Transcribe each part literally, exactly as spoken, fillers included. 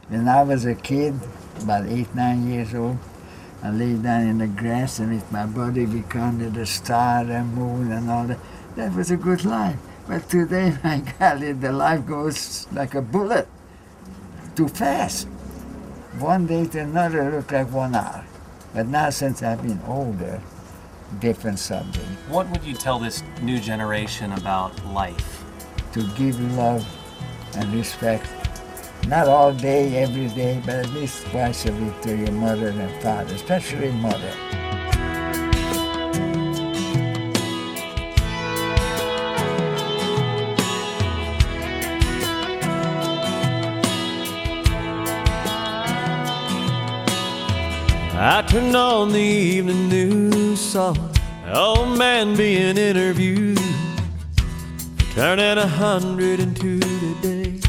When I was a kid, about eight, nine years old, I lay down in the grass and with my body we counted the star and moon and all that. That was a good life. But today, my golly, the life goes like a bullet, too fast. One day to another look like one hour. But now since I've been older, different subject. What would you tell this new generation about life? To give love and respect, not all day, every day, but at least twice a week to your mother and father, especially mother. I turned on the evening news, saw an old man being interviewed, turning a hundred and two today.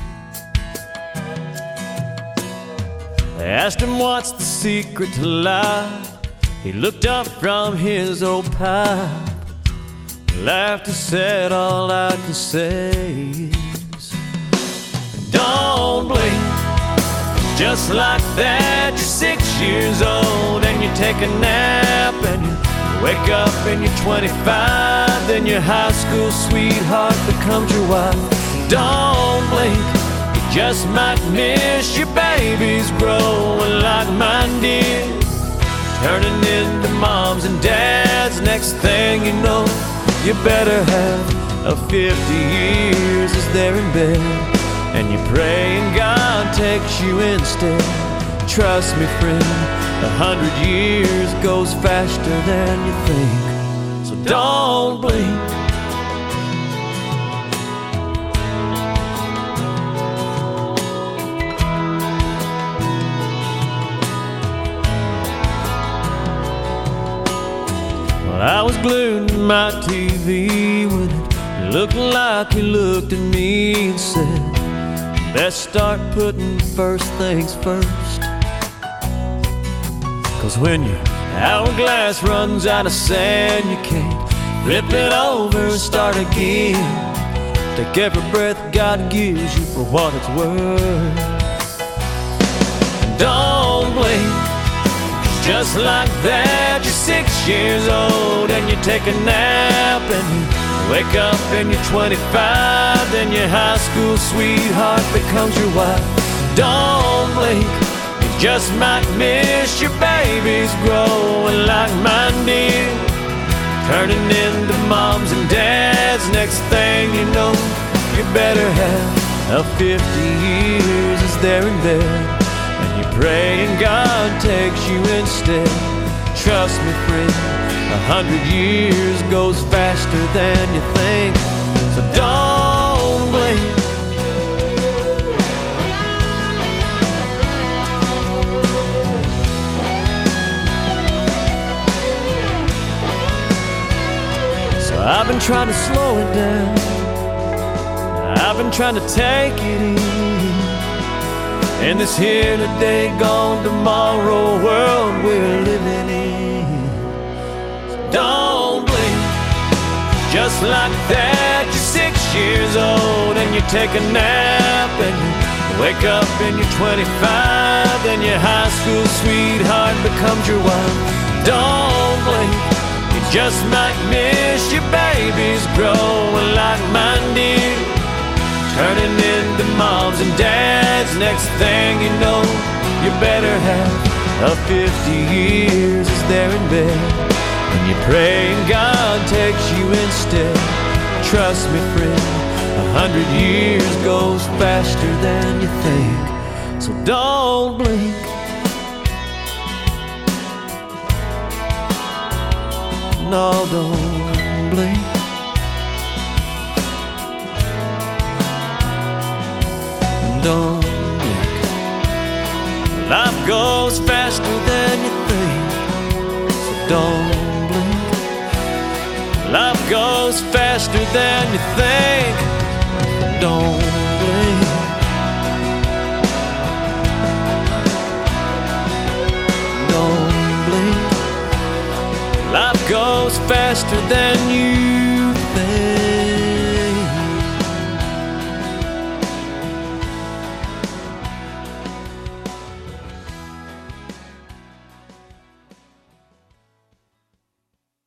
They asked him what's the secret to life. He looked up from his old pipe, laughed and said, all I can say is, don't blink. Just like that, you're six years old and you take a nap and you wake up and you're twenty-five. Then your high school sweetheart becomes your wife. Don't blink, you just might miss your babies growing like mine did, turning into moms and dads. Next thing you know, you better have a fifty years as they're in bed, and you pray and God takes you instead. Trust me, friend, a hundred years goes faster than you think, so don't blink. Well, I was glued to my T V when it looked like he looked at me and said, best start putting first things first. Cause when your hourglass runs out of sand, you can't flip it over and start again. Take every breath God gives you for what it's worth. Don't blink, just like that, you're six years old and you take a nap and you wake up and you're twenty-five. Then your high school sweetheart becomes your wife. Don't blink, you just might miss your babies growing like mine did, turning into moms and dads. Next thing you know, you better have a fifty years as they're in bed, and you pray and God takes you instead. Trust me, friend, a hundred years goes faster than you think, so don't blink. So I've been trying to slow it down, I've been trying to take it easy in this here today, gone tomorrow world we're living in. Don't blink, just like that, you're six years old and you take a nap and you wake up and you're twenty-five. Then your high school sweetheart becomes your wife. Don't blink, you just might miss your babies growing like mine did, turning into moms and dads. Next thing you know, you better have a fifty years as they're in bed, and you pray and God takes you instead. Trust me, friend, a hundred years goes faster than you think, so don't blink. No, don't blink. Don't blink. Life goes faster than you think, so don't blink. Life goes faster than you think, don't blink. Don't blink. Life goes faster than you